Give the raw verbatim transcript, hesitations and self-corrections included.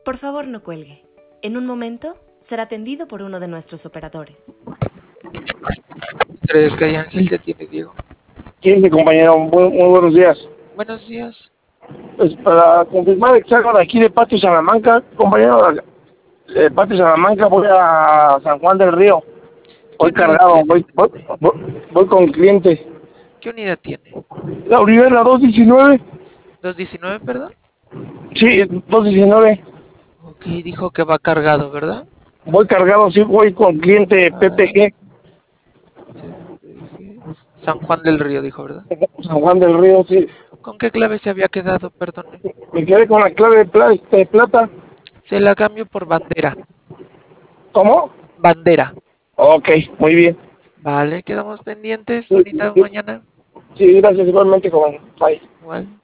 Por favor, no cuelgue. En un momento será atendido por uno de nuestros operadores. Tres Calle Ángel ya tiene Diego. ¿Quién es mi compañero? Muy, muy buenos días. Buenos días. Pues para confirmar que salgo de aquí de Patio Salamanca, compañero, de Patio Salamanca voy a San Juan del Río. ¿Qué Voy unidad cargado, tiene? voy, voy, voy, voy con cliente. ¿Qué unidad tiene? La Olivera dos diecinueve. ¿dos diecinueve, perdón? Sí, dos diecinueve. Ok, dijo que va cargado, ¿verdad? Voy cargado, sí, voy con cliente Ah, P P G. C P G. San Juan del Río, dijo, ¿verdad? San Juan del Río, sí. ¿Con qué clave se había quedado? Perdone. Me quedé con la clave de, pla- de plata. Se la cambio por bandera. ¿Cómo? Bandera. Ok, muy bien. Vale, quedamos pendientes. Sí, Bonita sí, mañana. sí, gracias igualmente, joven. Bye. Igual.